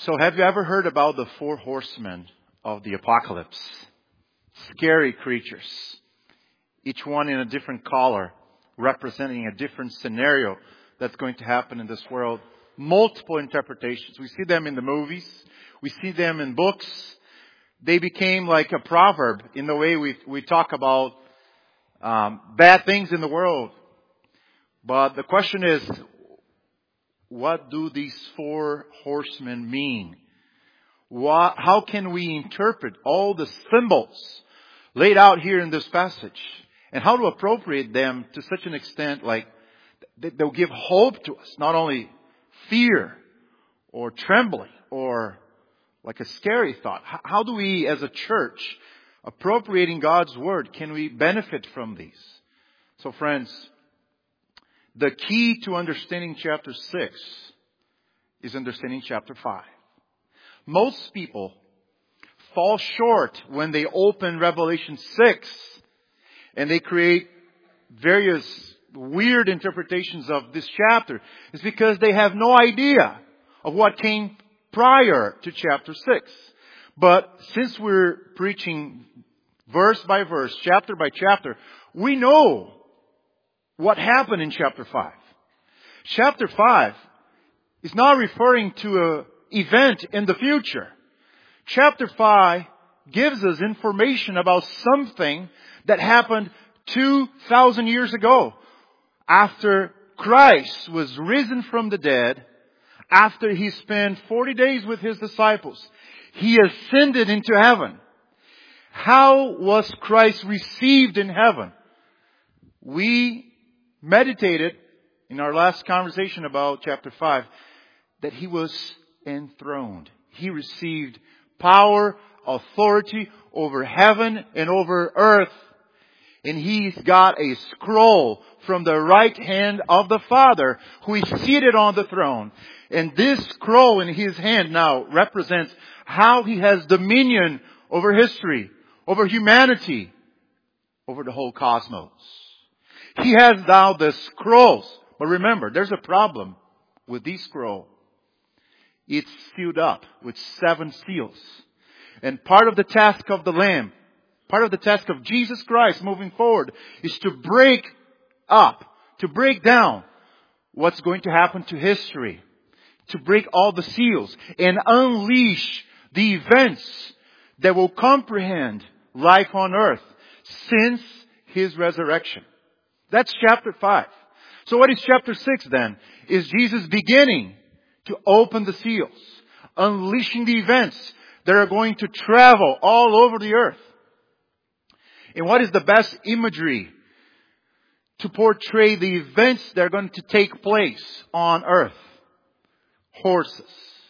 So have you ever heard about the four horsemen of the apocalypse? Scary creatures. Each one in a different color, representing a different scenario that's going to happen in this world. Multiple interpretations. We see them in the movies. We see them in books. They became like a proverb in the way we talk about bad things in the world. But the question is, what do these four horsemen mean? How can we interpret all the symbols laid out here in this passage? And how to appropriate them to such an extent like they'll give hope to us. Not only fear or trembling or like a scary thought. How do we as a church, appropriating God's Word, can we benefit from these? So friends, the key to understanding chapter 6 is understanding chapter 5. Most people fall short when they open Revelation 6 and they create various weird interpretations of this chapter. It's because they have no idea of what came prior to chapter 6. But since we're preaching verse by verse, chapter by chapter, we know what happened in chapter 5. Chapter 5 is not referring to an event in the future. Chapter 5 gives us information about something that happened 2,000 years ago. After Christ was risen from the dead, after He spent 40 days with His disciples, He ascended into heaven. How was Christ received in heaven? We meditated in our last conversation about chapter 5 that He was enthroned. He received power, authority over heaven and over earth. And He's got a scroll from the right hand of the Father who is seated on the throne. And this scroll in His hand now represents how He has dominion over history, over humanity, over the whole cosmos. He has now the scrolls. But remember, there's a problem with this scroll. It's sealed up with 7 seals. And part of the task of the Lamb, part of the task of Jesus Christ moving forward, is to break up, to break down what's going to happen to history. To break all the seals and unleash the events that will comprehend life on earth since His resurrection. That's chapter 5. So what is chapter 6 then? Is Jesus beginning to open the seals, unleashing the events that are going to travel all over the earth. And what is the best imagery to portray the events that are going to take place on earth? Horses.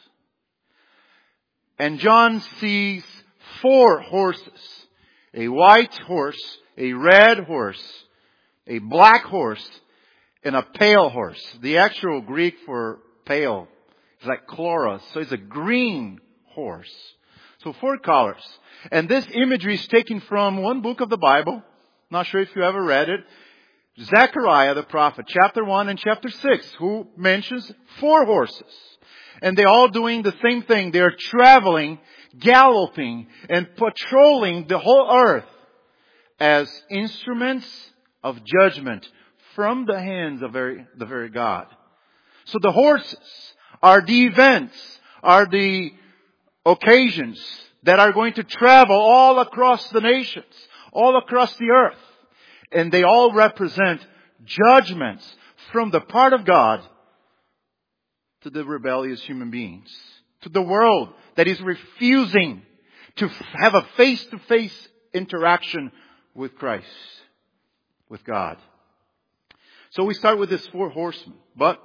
And John sees 4 horses. A white horse, a red horse, a black horse, and a pale horse. The actual Greek for pale is like chloros. So it's a green horse. So 4 colors. And this imagery is taken from one book of the Bible. Not sure if you ever read it. Zechariah the prophet, chapter 1 and chapter 6, who mentions 4 horses. And they're all doing the same thing. They're traveling, galloping, and patrolling the whole earth as instruments of judgment from the hands of the very God. So the horses are the events, are the occasions that are going to travel all across the nations, all across the earth. And they all represent judgments from the part of God to the rebellious human beings, to the world that is refusing to have a face-to-face interaction with Christ, with God. So we start with this 4 horsemen, but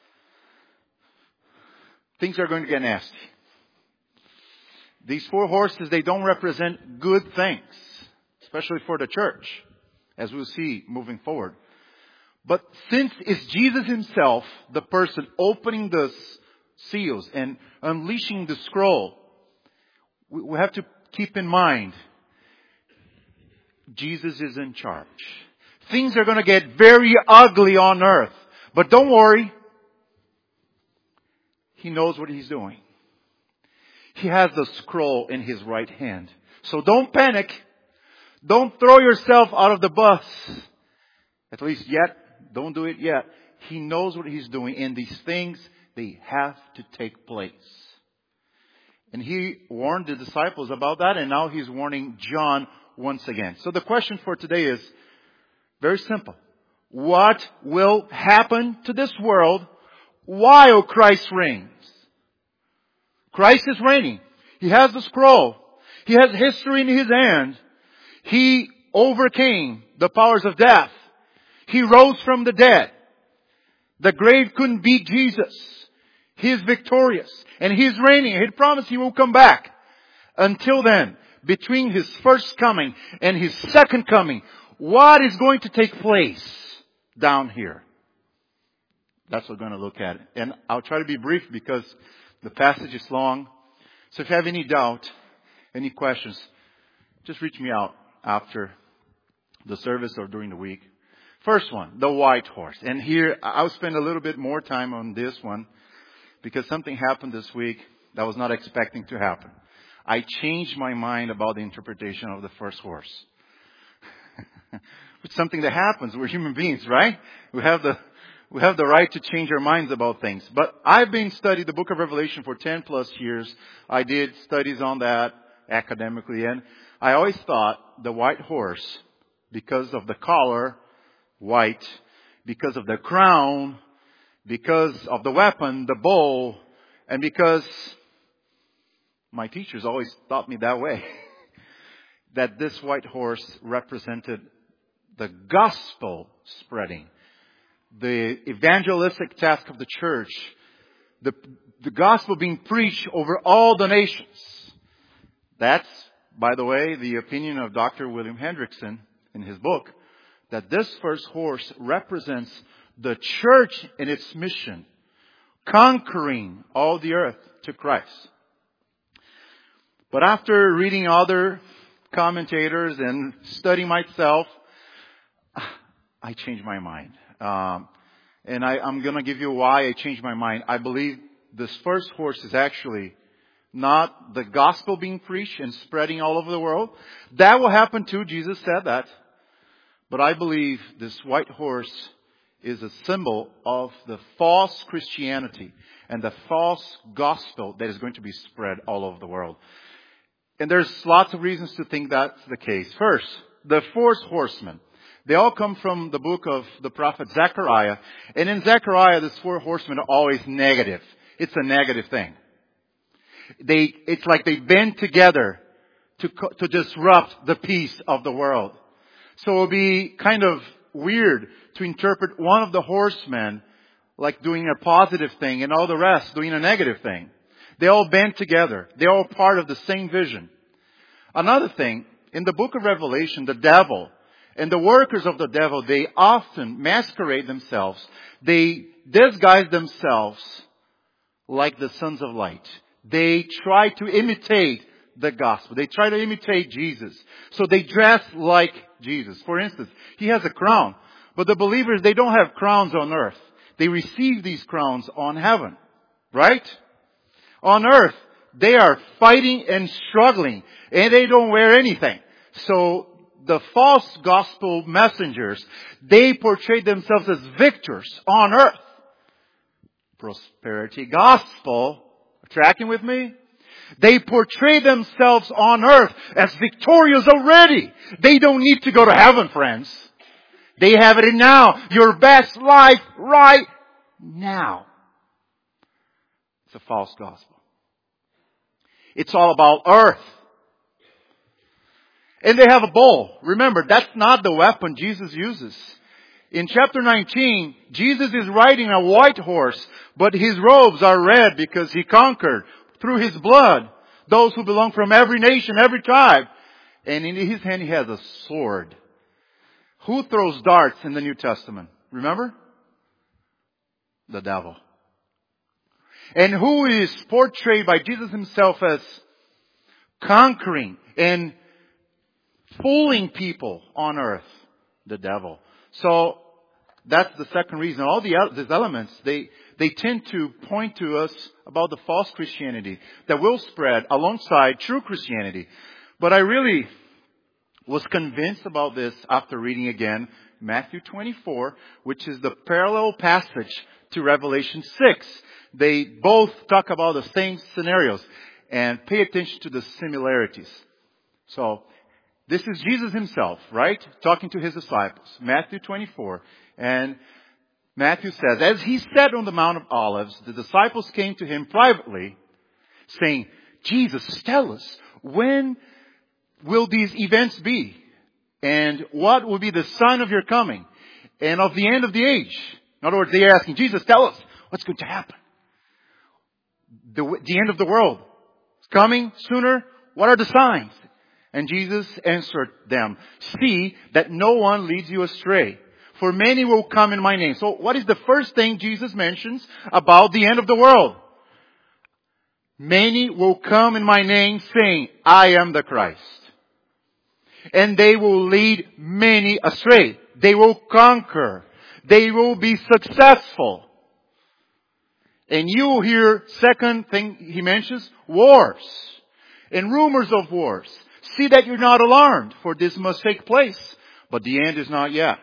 things are going to get nasty. These 4 horses, they don't represent good things, especially for the church, as we'll see moving forward. But since it's Jesus Himself, the person opening the seals and unleashing the scroll, we have to keep in mind, Jesus is in charge. Things are going to get very ugly on earth. But don't worry. He knows what He's doing. He has the scroll in His right hand. So don't panic. Don't throw yourself out of the bus. At least yet. Don't do it yet. He knows what He's doing. And these things, they have to take place. And He warned the disciples about that. And now He's warning John once again. So the question for today is very simple. What will happen to this world while Christ reigns? Christ is reigning. He has the scroll. He has history in His hand. He overcame the powers of death. He rose from the dead. The grave couldn't beat Jesus. He is victorious. And He's reigning. He promised He will come back. Until then, between His first coming and His second coming, what is going to take place down here? That's what we're going to look at. And I'll try to be brief because the passage is long. So if you have any doubt, any questions, just reach me out after the service or during the week. First one, the white horse. And here, I'll spend a little bit more time on this one because something happened this week that I was not expecting to happen. I changed my mind about the interpretation of the first horse. It's something that happens. We're human beings, right? We have the right to change our minds about things. But I've been studying the book of Revelation for 10 plus years. I did studies on that academically. And I always thought the white horse, because of the color, white, because of the crown, because of the weapon, the bow, and because my teachers always taught me that way, that this white horse represented the gospel spreading, the evangelistic task of the church, the gospel being preached over all the nations. That's, by the way, the opinion of Dr. William Hendrickson in his book, that this first horse represents the church in its mission, conquering all the earth to Christ. But after reading other commentators and studying myself, I changed my mind. And I'm going to give you why I changed my mind. I believe this first horse is actually not the gospel being preached and spreading all over the world. That will happen too. Jesus said that. But I believe this white horse is a symbol of the false Christianity and the false gospel that is going to be spread all over the world. And there's lots of reasons to think that's the case. First, the four horsemen. They all come from the book of the prophet Zechariah. And in Zechariah, these four horsemen are always negative. It's a negative thing. It's like they band together to disrupt the peace of the world. So it will be kind of weird to interpret one of the horsemen like doing a positive thing and all the rest doing a negative thing. They all band together. They're all part of the same vision. Another thing, in the book of Revelation, the devil and the workers of the devil, they often masquerade themselves. They disguise themselves like the sons of light. They try to imitate the gospel. They try to imitate Jesus. So they dress like Jesus. For instance, He has a crown. But the believers, they don't have crowns on earth. They receive these crowns on heaven. Right? On earth, they are fighting and struggling. And they don't wear anything. So the false gospel messengers, they portray themselves as victors on earth. Prosperity gospel. Tracking with me? They portray themselves on earth as victorious already. They don't need to go to heaven, friends. They have it now. Your best life right now. It's a false gospel. It's all about earth. And they have a bow. Remember, that's not the weapon Jesus uses. In chapter 19, Jesus is riding a white horse, but His robes are red because He conquered through His blood those who belong from every nation, every tribe. And in His hand He has a sword. Who throws darts in the New Testament? Remember? The devil. And who is portrayed by Jesus Himself as conquering and fooling people on earth? The devil. So That's the second reason. All these elements, they tend to point to us about the false Christianity that will spread alongside true Christianity. But I really was convinced about this after reading again Matthew 24, which is the parallel passage to Revelation 6. They both talk about the same scenarios, and pay attention to the similarities. So, this is Jesus himself, right? Talking to his disciples. Matthew 24. And Matthew says, as he sat on the Mount of Olives, the disciples came to him privately, saying, Jesus, tell us, when will these events be? And what will be the sign of your coming? And of the end of the age? In other words, they are asking, Jesus, tell us what's going to happen. The end of the world is coming sooner. What are the signs? And Jesus answered them, see that no one leads you astray. For many will come in my name. So what is the first thing Jesus mentions about the end of the world? Many will come in my name saying, I am the Christ. And they will lead many astray. They will conquer. They will be successful. And you will hear, second thing he mentions, wars. And rumors of wars. See that you're not alarmed, for this must take place. But the end is not yet.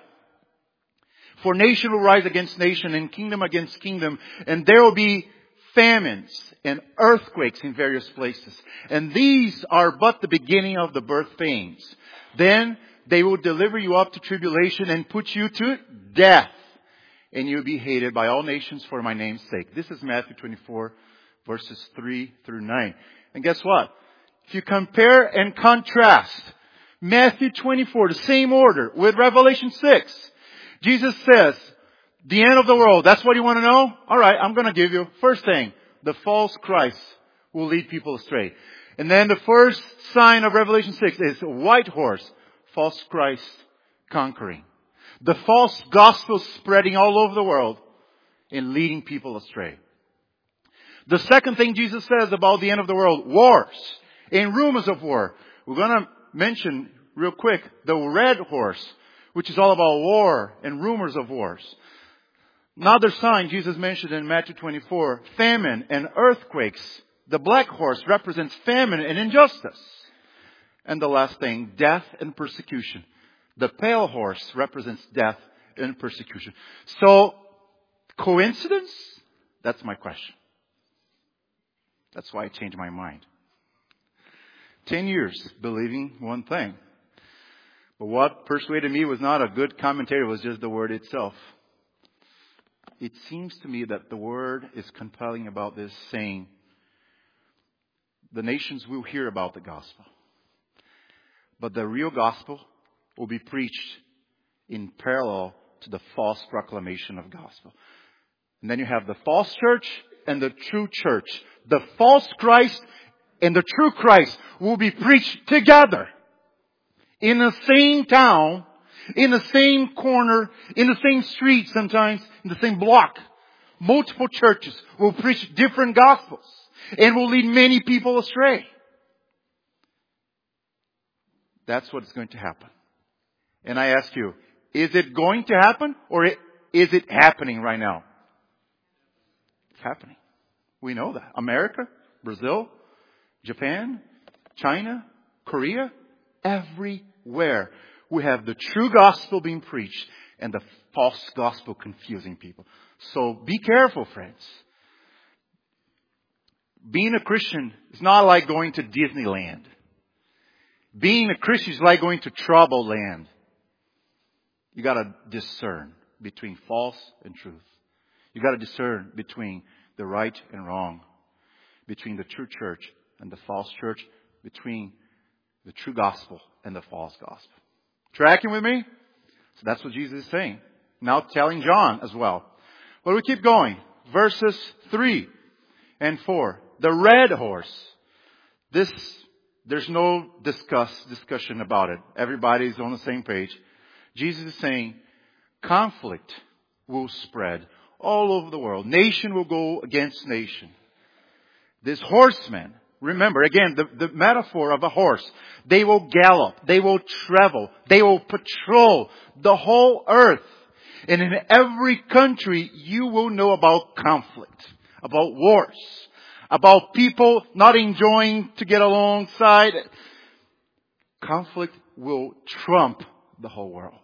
For nation will rise against nation and kingdom against kingdom. And there will be famines and earthquakes in various places. And these are but the beginning of the birth pains. Then they will deliver you up to tribulation and put you to death. And you'll be hated by all nations for my name's sake. This is Matthew 24, verses 3 through 9. And guess what? If you compare and contrast Matthew 24, the same order, with Revelation 6, Jesus says, the end of the world, that's what you want to know? Alright, I'm going to give you. First thing, the false Christ will lead people astray. And then the first sign of Revelation 6 is a white horse, false Christ conquering. The false gospel spreading all over the world and leading people astray. The second thing Jesus says about the end of the world, wars and rumors of war. We're going to mention real quick the red horse, which is all about war and rumors of wars. Another sign Jesus mentioned in Matthew 24, famine and earthquakes. The black horse represents famine and injustice. And the last thing, death and persecution. The pale horse represents death and persecution. So, coincidence? That's my question. That's why I changed my mind. 10 years believing one thing. But what persuaded me was not a good commentary, it was just the word itself. It seems to me that the word is compelling about this, saying, the nations will hear about the gospel. But the real gospel will be preached in parallel to the false proclamation of gospel. And then you have the false church and the true church. The false Christ and the true Christ will be preached together. In the same town, in the same corner, in the same street sometimes, in the same block. Multiple churches will preach different gospels and will lead many people astray. That's what's going to happen. And I ask you, is it going to happen or is it happening right now? It's happening. We know that. America, Brazil, Japan, China, Korea, everywhere we have the true gospel being preached and the false gospel confusing people. So be careful, friends. Being a Christian is not like going to Disneyland. Being a Christian is like going to troubled land. You got to discern between false and truth. You got to discern between the right and wrong, between the true church and the false church, between the true gospel and the false gospel. Tracking with me? So that's what Jesus is saying. Now telling John as well. But we keep going. Verses 3 and 4. The red horse. There's no discussion about it. Everybody's on the same page. Jesus is saying conflict will spread all over the world. Nation will go against nation. This horseman, remember again the metaphor of a horse. They will gallop. They will travel. They will patrol the whole earth. And in every country, you will know about conflict, about wars, about people not enjoying to get alongside. Conflict will trump the whole world.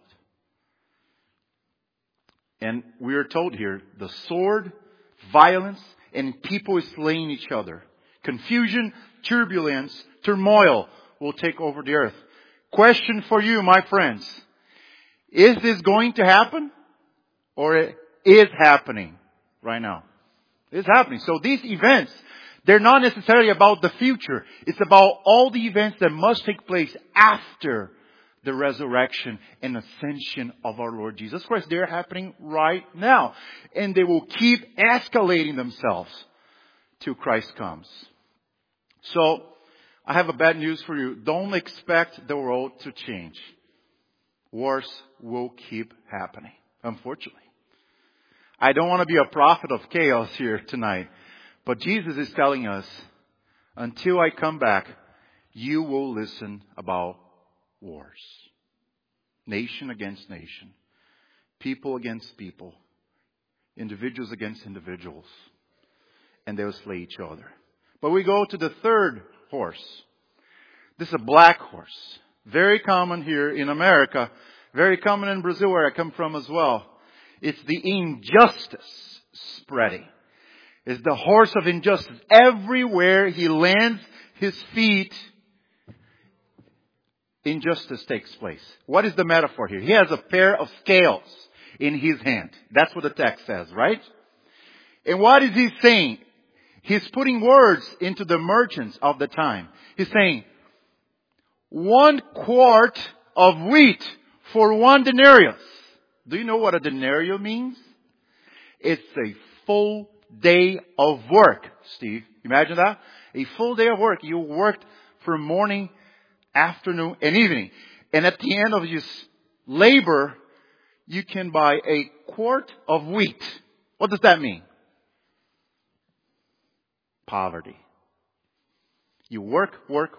And we are told here, the sword, violence, and people slaying each other. Confusion, turbulence, turmoil will take over the earth. Question for you, my friends. Is this going to happen? Or it is happening right now? It's happening. So these events, they're not necessarily about the future. It's about all the events that must take place after the resurrection and ascension of our Lord Jesus Christ. They're happening right now. And they will keep escalating themselves till Christ comes. So, I have a bad news for you. Don't expect the world to change. Wars will keep happening, unfortunately. I don't want to be a prophet of chaos here tonight. But Jesus is telling us, until I come back, you will listen about wars. Nation against nation. People against people. Individuals against individuals. And they will slay each other. But we go to the third horse. This is a black horse. Very common here in America. Very common in Brazil where I come from as well. It's the injustice spreading. It's the horse of injustice. Everywhere he lands his feet, injustice takes place. What is the metaphor here? He has a pair of scales in his hand. That's what the text says, right? And what is he saying? He's putting words into the merchants of the time. He's saying, 1 quart of wheat for 1 denarius. Do you know what a denarius means? It's a full day of work, Steve. Imagine that. A full day of work. You worked from morning, afternoon, and evening. And at the end of your labor, you can buy a quart of wheat. What does that mean? Poverty. You work,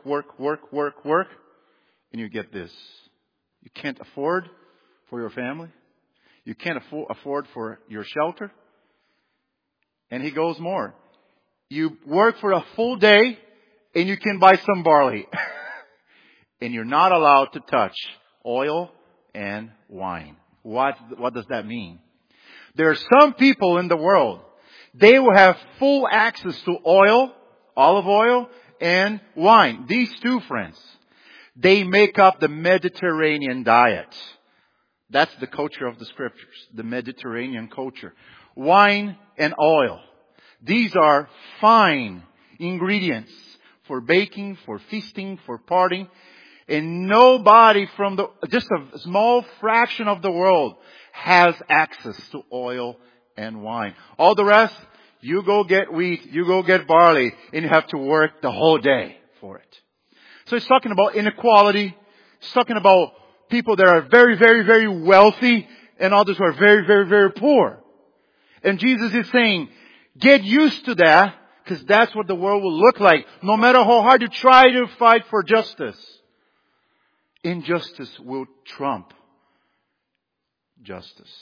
and you get this. You can't afford for your family. You can't afford for your shelter. And he goes more. You work for a full day, and you can buy some barley. And you're not allowed to touch oil and wine. What does that mean? There are some people in the world, they will have full access to oil, olive oil, and wine. These two, friends, they make up the Mediterranean diet. That's the culture of the scriptures, the Mediterranean culture. Wine and oil. These are fine ingredients for baking, for feasting, for partying. And nobody from just a small fraction of the world has access to oil and wine. All the rest, you go get wheat, you go get barley, and you have to work the whole day for it. So it's talking about inequality. It's talking about people that are very, very, very wealthy and others who are very, very, very poor. And Jesus is saying, get used to that, because that's what the world will look like. No matter how hard you try to fight for justice, injustice will trump justice.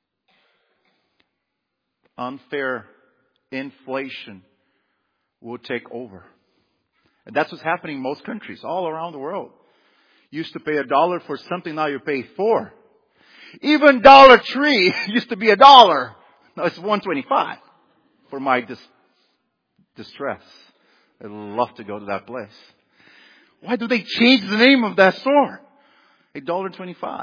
Unfair inflation will take over. And that's what's happening in most countries all around the world. You used to pay $1 for something, now you pay $4. Even Dollar Tree used to be $1. Now it's $1.25 for my distress. I'd love to go to that place. Why do they change the name of that store? $1.25.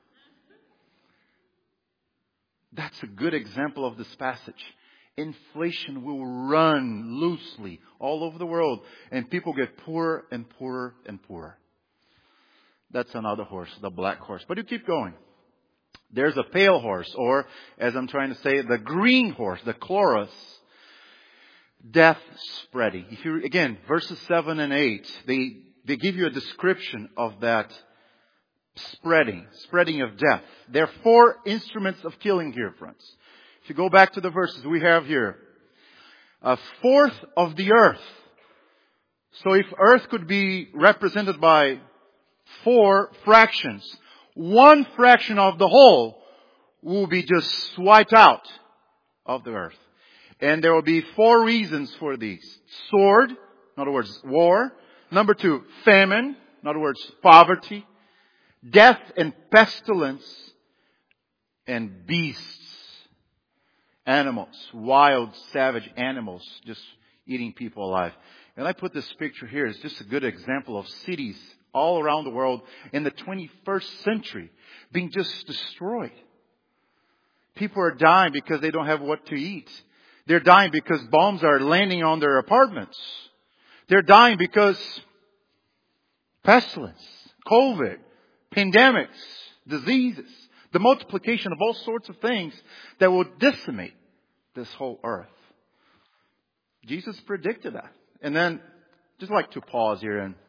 That's a good example of this passage. Inflation will run loosely all over the world, and people get poorer and poorer and poorer. That's another horse, the black horse. But you keep going. There's a pale horse, or as I'm trying to say, the green horse, the chloros. Death spreading. If you again, verses 7 and 8, they give you a description of that spreading of death. There are 4 instruments of killing here, friends. If you go back to the verses we have here, 1/4 of the earth. So if earth could be represented by 4 fractions, 1 fraction of the whole will be just wiped out of the earth. And there will be 4 reasons for these. Sword, in other words, war. Number 2, famine, in other words, poverty. Death and pestilence. And beasts. Animals, wild, savage animals just eating people alive. And I put this picture here as just a good example of cities all around the world in the 21st century being just destroyed. People are dying because they don't have what to eat. They're dying because bombs are landing on their apartments. They're dying because pestilence, COVID, pandemics, diseases, the multiplication of all sorts of things that will decimate this whole earth. Jesus predicted that. And then, just like to pause here, and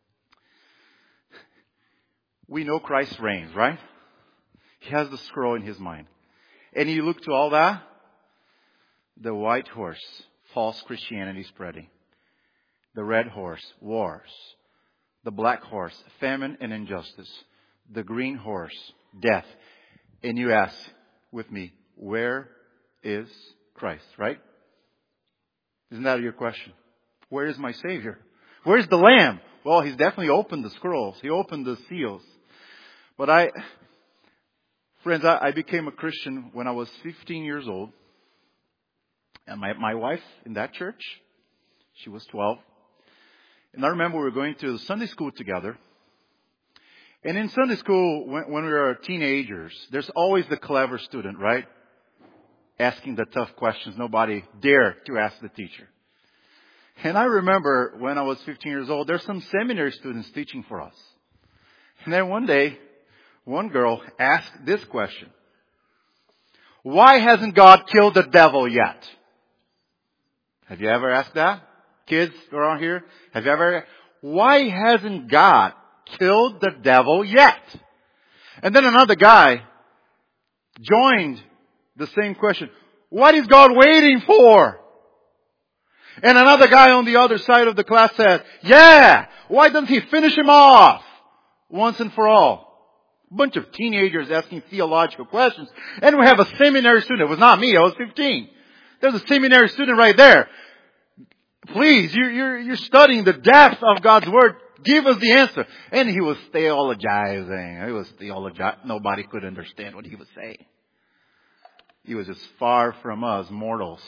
we know Christ reigns, right? He has the scroll in His mind. And you look to all that, the white horse, false Christianity spreading. The red horse, wars. The black horse, famine and injustice. The green horse, death. And you ask with me, where is Christ, right? Isn't that your question? Where is my Savior? Where's the Lamb? Well, He's definitely opened the scrolls. He opened the seals. But friends, I became a Christian when I was 15 years old. And my wife in that church, she was 12. And I remember we were going to Sunday school together. And in Sunday school, when we were teenagers, there's always the clever student, right? Asking the tough questions nobody dare to ask the teacher. And I remember when I was 15 years old, there's some seminary students teaching for us. And then one day, one girl asked this question. Why hasn't God killed the devil yet? Have you ever asked that? Kids around here? Have you ever? Why hasn't God killed the devil yet? And then another guy joined the same question. What is God waiting for? And another guy on the other side of the class said, yeah, why doesn't He finish him off once and for all? A bunch of teenagers asking theological questions. And we have a seminary student. It was not me. I was 15. There's a seminary student right there. Please, you're studying the depth of God's Word. Give us the answer. And he was theologizing. Nobody could understand what he was saying. He was just far from us mortals.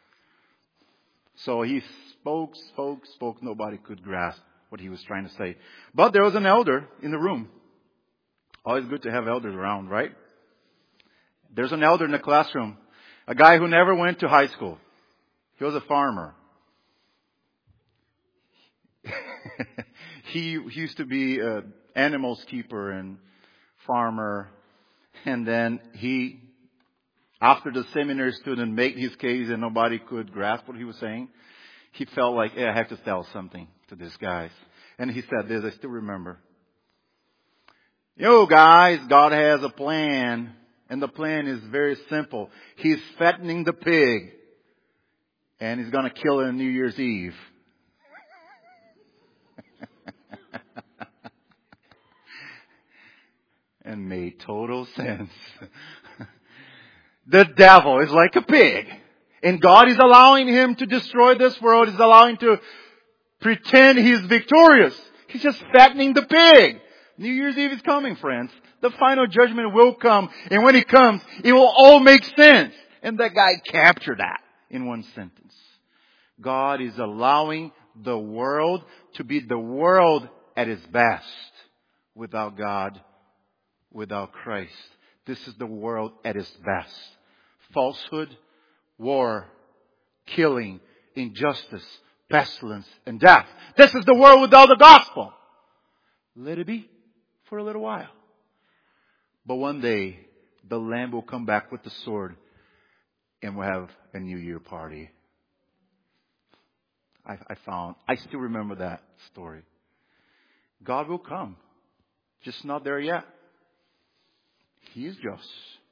So he spoke. Nobody could grasp what he was trying to say. But there was an elder in the room. Always good to have elders around, right? There's an elder in the classroom. A guy who never went to high school. He was a farmer. He used to be an animals keeper and farmer. And then after the seminary student made his case and nobody could grasp what he was saying, he felt like, I have to tell something to these guys. And he said this, I still remember. Guys, God has a plan. And the plan is very simple. He's fattening the pig. And He's going to kill it on New Year's Eve. And made total sense. The devil is like a pig. And God is allowing him to destroy this world. He's allowing to pretend he's victorious. He's just fattening the pig. New Year's Eve is coming, friends. The final judgment will come. And when it comes, it will all make sense. And that guy captured that in one sentence. God is allowing the world to be the world at its best. Without God, without Christ. This is the world at its best. Falsehood, war, killing, injustice, pestilence, and death. This is the world without the gospel. Let it be for a little while. But one day, the Lamb will come back with the sword and we'll have a New Year party. I still remember that story. God will come. Just not there yet. He is just.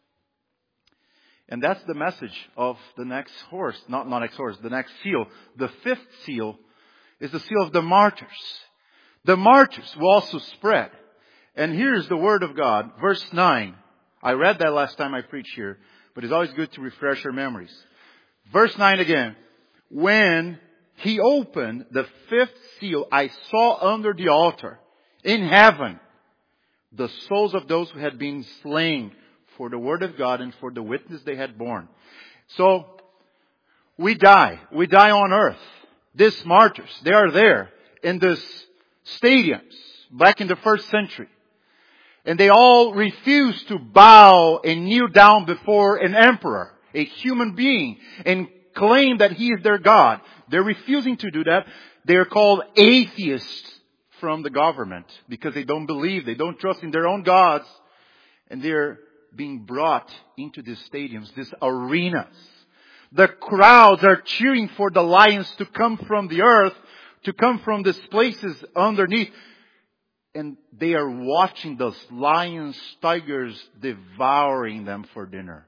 And that's the message of the next horse. Not next horse, the next seal. The fifth seal is the seal of the martyrs. The martyrs will also spread. And here's the word of God. Verse 9. I read that last time I preached here, but it's always good to refresh our memories. Verse 9 again. When He opened the fifth seal, I saw under the altar in heaven the souls of those who had been slain for the word of God and for the witness they had borne. So, we die. We die on earth. These martyrs, they are there in these stadiums back in the first century. And they all refuse to bow and kneel down before an emperor, a human being, and claim that he is their God. They're refusing to do that. They are called atheists from the government because they don't believe, they don't trust in their own gods. And they're being brought into these stadiums, these arenas. The crowds are cheering for the lions to come from the earth, to come from these places underneath. And they are watching those lions, tigers, devouring them for dinner.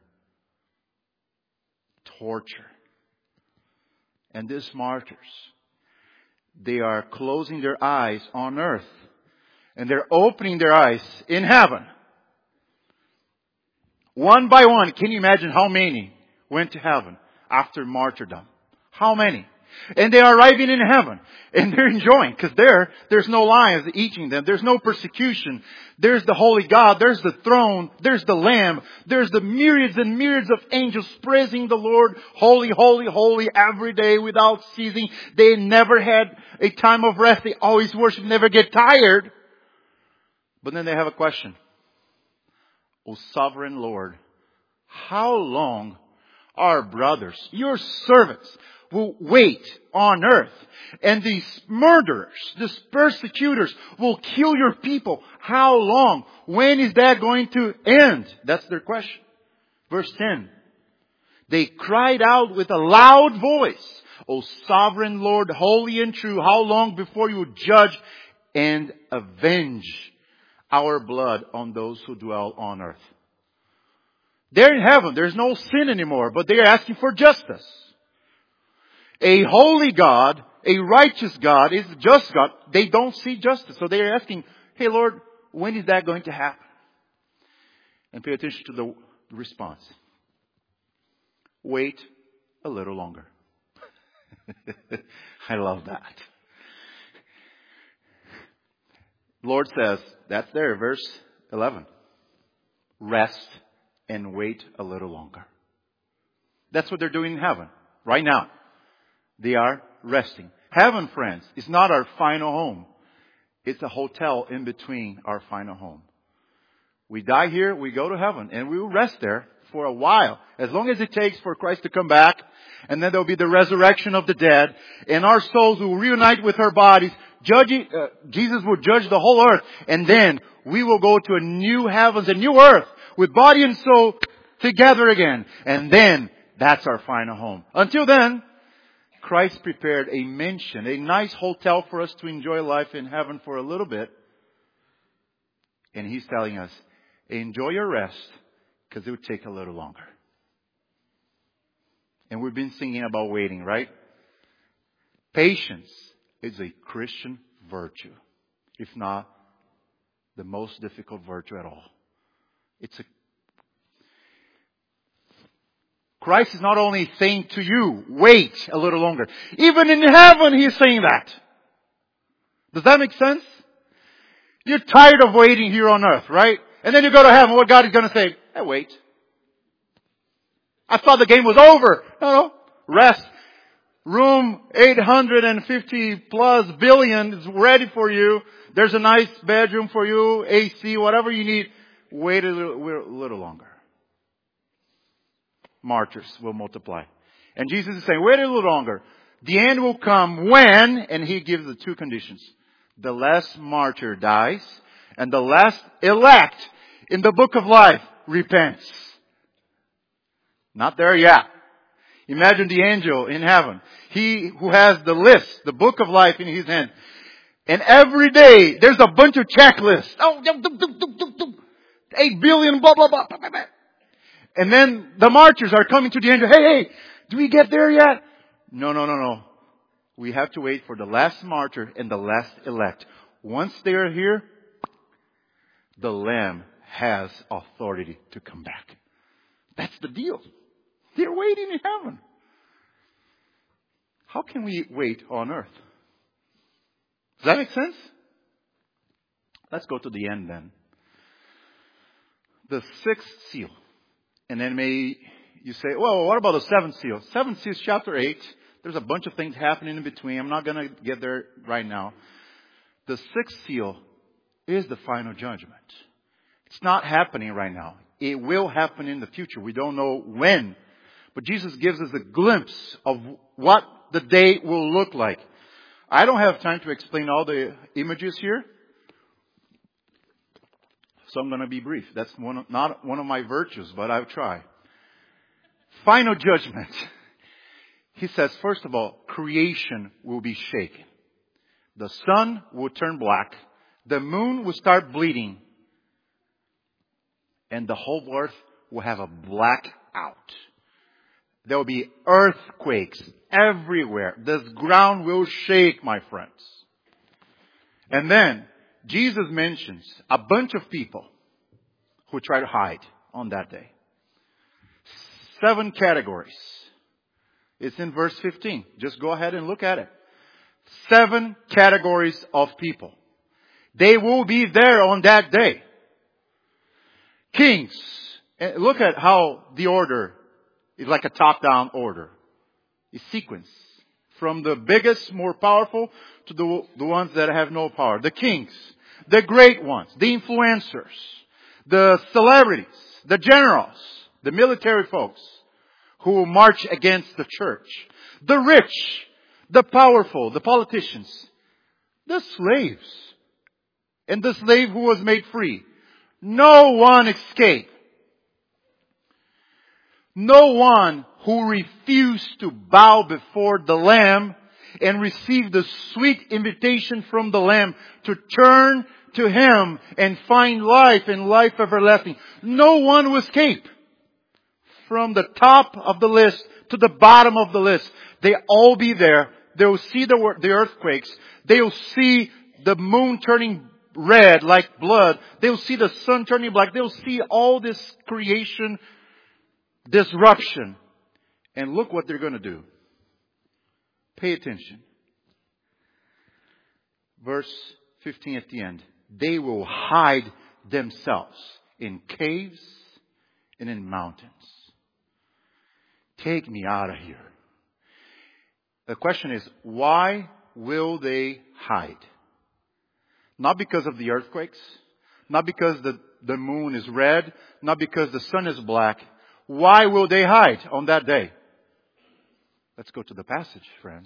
Torture. And these martyrs, they are closing their eyes on earth. And they're opening their eyes in heaven. One by one, can you imagine how many went to heaven after martyrdom? How many? And they are arriving in heaven. And they're enjoying. Because there's no lions eating them. There's no persecution. There's the holy God. There's the throne. There's the Lamb. There's the myriads and myriads of angels praising the Lord. Holy, holy, holy every day without ceasing. They never had a time of rest. They always worship. Never get tired. But then they have a question. O sovereign Lord, how long our brothers, your servants, will wait on earth, and these murderers, these persecutors will kill your people? How long? When is that going to end? That's their question. Verse 10. They cried out with a loud voice, O sovereign Lord, holy and true, how long before you will judge and avenge our blood on those who dwell on earth? They're in heaven. There's no sin anymore, but they are asking for justice. A holy God, a righteous God, is a just God. They don't see justice. So they are asking, hey Lord, when is that going to happen? And pay attention to the response. Wait a little longer. I love that. Lord says, that's there, verse 11. Rest and wait a little longer. That's what they're doing in heaven right now. They are resting. Heaven, friends, is not our final home. It's a hotel in between our final home. We die here, we go to heaven, and we will rest there for a while. As long as it takes for Christ to come back, and then there will be the resurrection of the dead, and our souls will reunite with our bodies. Jesus will judge the whole earth, and then we will go to a new heavens, a new earth, with body and soul together again. And then, that's our final home. Until then, Christ prepared a mansion, a nice hotel for us to enjoy life in heaven for a little bit. And He's telling us, enjoy your rest, because it will take a little longer. And we've been singing about waiting, right? Patience is a Christian virtue, if not the most difficult virtue at all. Christ is not only saying to you, wait a little longer. Even in heaven, He is saying that. Does that make sense? You're tired of waiting here on earth, right? And then you go to heaven. What God is going to say? Hey, wait. I thought the game was over. No. Rest. Room 850 plus billion is ready for you. There's a nice bedroom for you, AC, whatever you need. Wait a little longer. Martyrs will multiply. And Jesus is saying, wait a little longer. The end will come when, and He gives the two conditions. The last martyr dies, and the last elect in the book of life repents. Not there yet. Imagine the angel in heaven. He who has the list, the book of life in his hand. And every day, there's a bunch of checklists. 8 billion, blah, blah, blah, blah, blah, blah. And then the martyrs are coming to the angel. Hey, do we get there yet? No. We have to wait for the last martyr and the last elect. Once they are here, the Lamb has authority to come back. That's the deal. They're waiting in heaven. How can we wait on earth? Does that make sense? Let's go to the end then. The sixth seal. And then you say, well, what about the seventh seal? Seventh seal is chapter 8. There's a bunch of things happening in between. I'm not going to get there right now. The sixth seal is the final judgment. It's not happening right now. It will happen in the future. We don't know when. But Jesus gives us a glimpse of what the day will look like. I don't have time to explain all the images here. So I'm going to be brief. That's not one of my virtues, but I'll try. Final judgment. He says, first of all, creation will be shaken. The sun will turn black. The moon will start bleeding. And the whole earth will have a blackout. There will be earthquakes everywhere. This ground will shake, my friends. And then Jesus mentions a bunch of people who try to hide on that day. 7 categories. It's in verse 15. Just go ahead and look at it. 7 categories of people. They will be there on that day. Kings. Look at how the order is like a top-down order. It's sequence. From the biggest, more powerful, to the ones that have no power. The kings. The great ones. The influencers. The celebrities. The generals. The military folks who will march against the church. The rich. The powerful. The politicians. The slaves. And the slave who was made free. No one escaped. No one who refused to bow before the Lamb and receive the sweet invitation from the Lamb to turn to Him and find life and life everlasting. No one will escape. From the top of the list to the bottom of the list. They all be there. They will see the earthquakes. They will see the moon turning red like blood. They will see the sun turning black. They will see all this creation disruption. And look what they're going to do. Pay attention. Verse 15 at the end. They will hide themselves in caves and in mountains. Take me out of here. The question is, why will they hide? Not because of the earthquakes. Not because the moon is red. Not because the sun is black. Why will they hide on that day? Let's go to the passage, friends.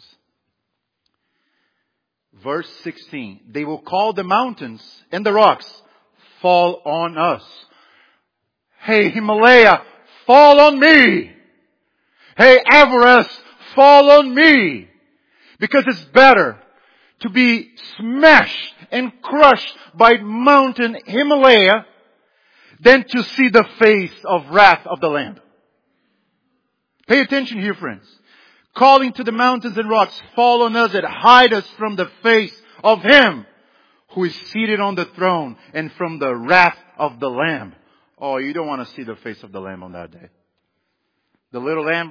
Verse 16. They will call the mountains and the rocks, fall on us. Hey, Himalaya, fall on me. Hey, Everest, fall on me. Because it's better to be smashed and crushed by mountain Himalaya than to see the face of wrath of the Lamb. Pay attention here, friends. Calling to the mountains and rocks, fall on us and hide us from the face of Him who is seated on the throne and from the wrath of the Lamb. Oh, you don't want to see the face of the Lamb on that day. The little lamb.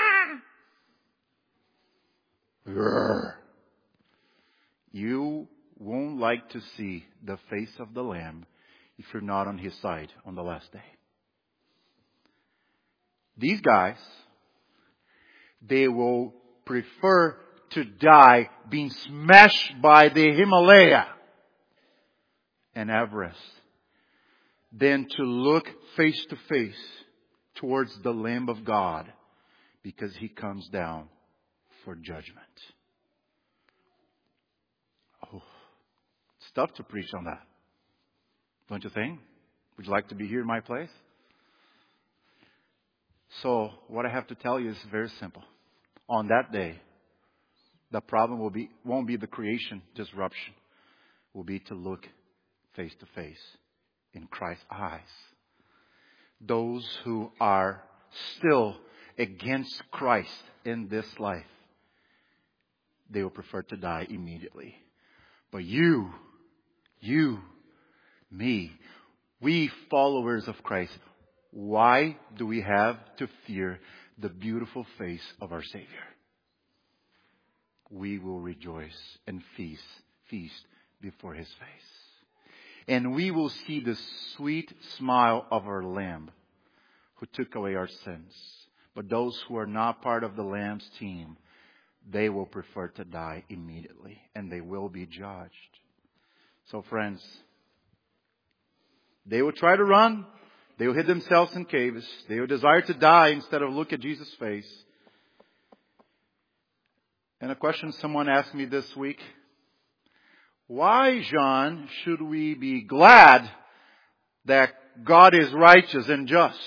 You won't like to see the face of the Lamb if you're not on His side on the last day. These guys, they will prefer to die being smashed by the Himalaya and Everest than to look face to face towards the Lamb of God, because He comes down for judgment. Oh, it's tough to preach on that. Don't you think? Would you like to be here in my place? So, what I have to tell you is very simple. On that day, the problem won't be the creation disruption. It will be to look face to face in Christ's eyes. Those who are still against Christ in this life, they will prefer to die immediately. But you, me, We followers of Christ, why do we have to fear the beautiful face of our Savior? We will rejoice and feast before His face. And we will see the sweet smile of our Lamb who took away our sins. But those who are not part of the Lamb's team, they will prefer to die immediately, and they will be judged. So friends, they will try to run. They will hid themselves in caves. They will desire to die instead of look at Jesus' face. And a question someone asked me this week: why, John, should we be glad that God is righteous and just?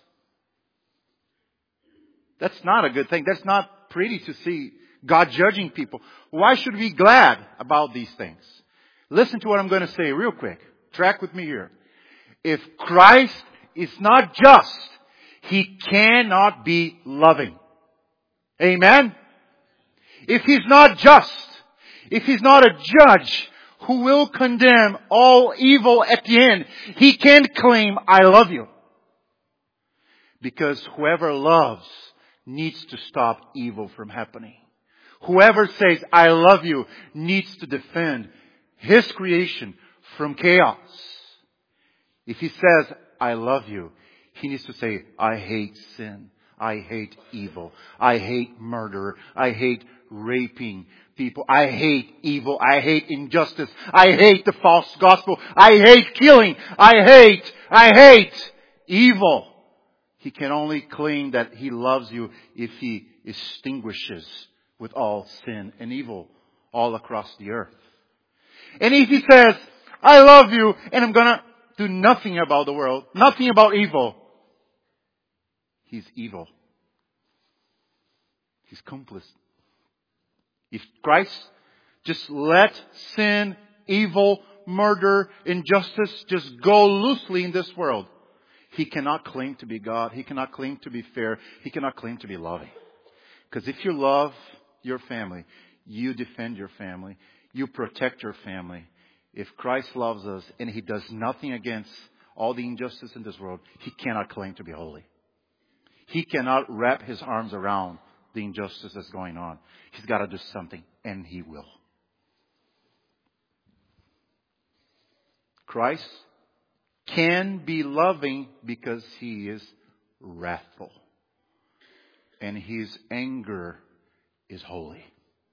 That's not a good thing. That's not pretty to see God judging people. Why should we be glad about these things? Listen to what I'm going to say real quick. Track with me here. If Christ is not just, He cannot be loving. Amen? If He's not just, if He's not a judge who will condemn all evil at the end, He can't claim, I love you. Because whoever loves needs to stop evil from happening. Whoever says, I love you, needs to defend His creation from chaos. If He says, I love you, He needs to say, I hate sin. I hate evil. I hate murder. I hate raping people. I hate evil. I hate injustice. I hate the false gospel. I hate killing. I hate evil. He can only claim that He loves you if He extinguishes with all sin and evil all across the earth. And if He says, I love you and I'm going to do nothing about the world, nothing about evil, He's evil. He's complicit. If Christ just let sin, evil, murder, injustice just go loosely in this world, He cannot claim to be God. He cannot claim to be fair. He cannot claim to be loving. Because if you love your family, you defend your family, you protect your family. If Christ loves us and He does nothing against all the injustice in this world, He cannot claim to be holy. He cannot wrap His arms around the injustice that's going on. He's got to do something, and He will. Christ can be loving because He is wrathful. And His anger is holy.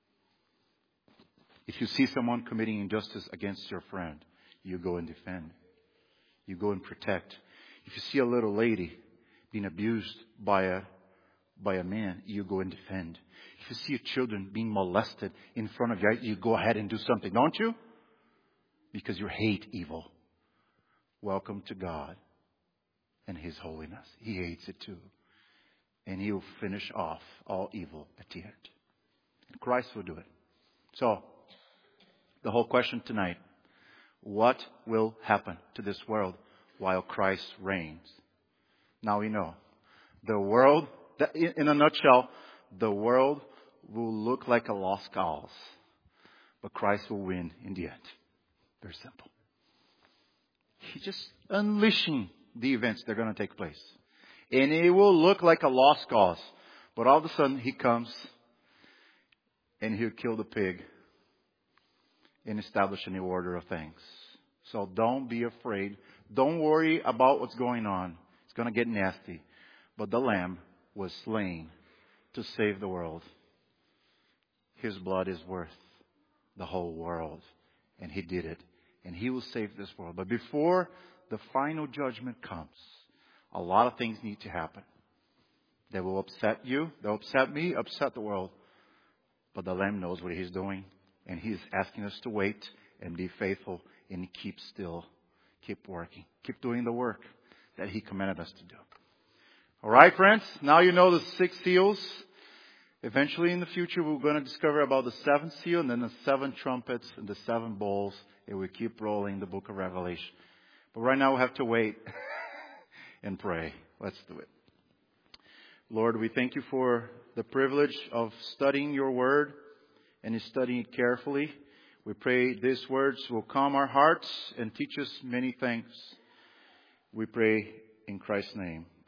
If you see someone committing injustice against your friend, you go and defend. You go and protect. If you see a little lady being abused by a man, you go and defend. If you see children being molested in front of you, you go ahead and do something, don't you? Because you hate evil. Welcome to God and His holiness. He hates it too. And He will finish off all evil at the end. And Christ will do it. So, the whole question tonight: what will happen to this world while Christ reigns? Now we know. The world, in a nutshell, the world will look like a lost cause. But Christ will win in the end. Very simple. He's just unleashing the events that are going to take place. And it will look like a lost cause. But all of a sudden He comes and He'll kill the pig and establish a new order of things. So don't be afraid. Don't worry about what's going on. It's going to get nasty. But the Lamb was slain to save the world. His blood is worth the whole world. And He did it. And He will save this world. But before the final judgment comes, a lot of things need to happen. They will upset you. They'll upset me, upset the world. But the Lamb knows what He's doing. And He's asking us to wait and be faithful and keep still. Keep working. Keep doing the work that He commanded us to do. All right, friends. Now you know the 6 seals. Eventually in the future we're going to discover about the 7th seal and then the 7 trumpets and the 7 bowls. And we keep rolling the book of Revelation. But right now we have to wait and pray. Let's do it. Lord, we thank You for the privilege of studying Your word and studying it carefully. We pray these words will calm our hearts and teach us many things. We pray in Christ's name.